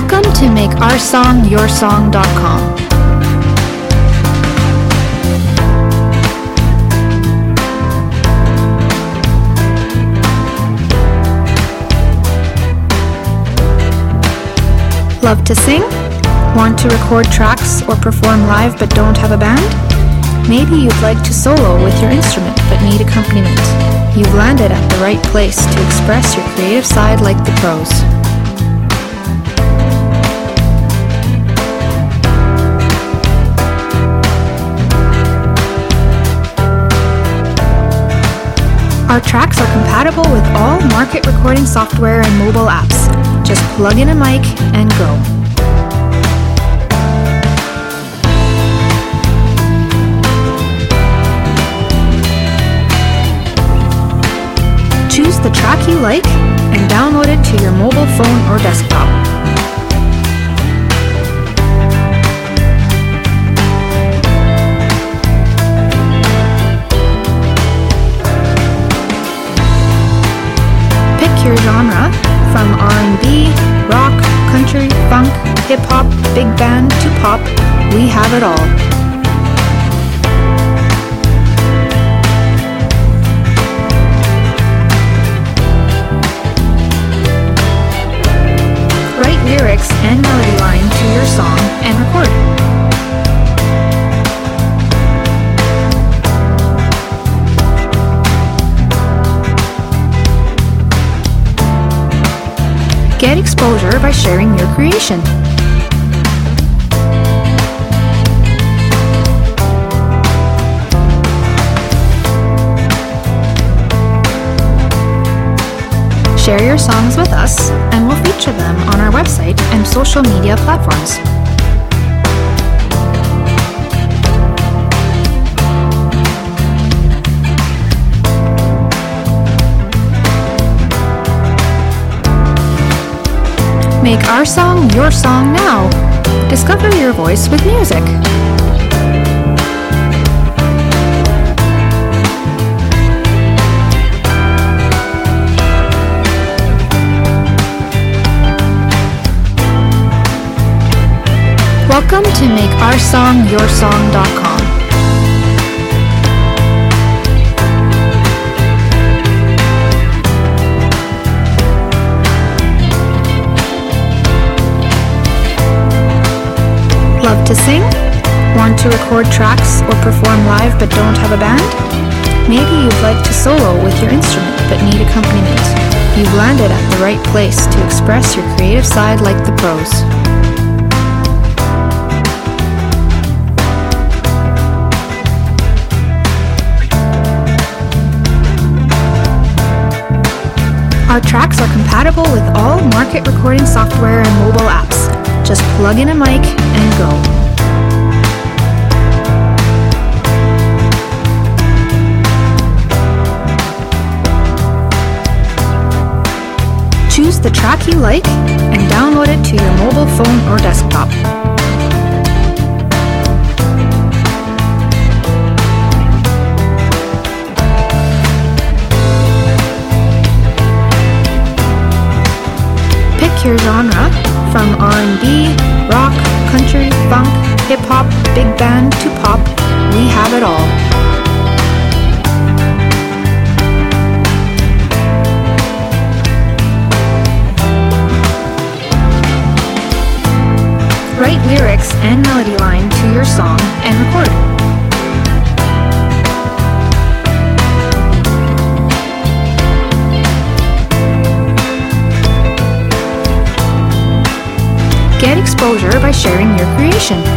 Welcome to MakeOurSongYourSong.com. Love to sing? Want to record tracks or perform live but don't have a band? Maybe you'd like to solo with your instrument but need accompaniment. You've landed at the right place to express your creative side like the pros. Our tracks are compatible with all market recording software and mobile apps. Just plug in a mic and go. Choose the track you like and download it to your mobile phone or desktop. Pick your genre, from R&B, rock, country, funk, hip-hop, big band to pop. We have it all. Write lyrics and melody line to your song and record. Get exposure by sharing your creation. Share your songs with us, and we'll feature them on our website and social media platforms. Make our song your song now. Discover your voice with music. Welcome to MakeOurSongYourSong.com. Love to sing? Want to record tracks or perform live but don't have a band? Maybe you'd like to solo with your instrument but need accompaniment. You've landed at the right place to express your creative side like the pros. Our tracks are compatible with all market recording software and mobile apps. Just plug in a mic and go. Choose the track you like and download it to your mobile phone or desktop. Pick your genre, from R&B, rock, country, funk, hip-hop, big band to pop. We have it all. Write lyrics and melody line to your song and record. Get exposure by sharing your creation.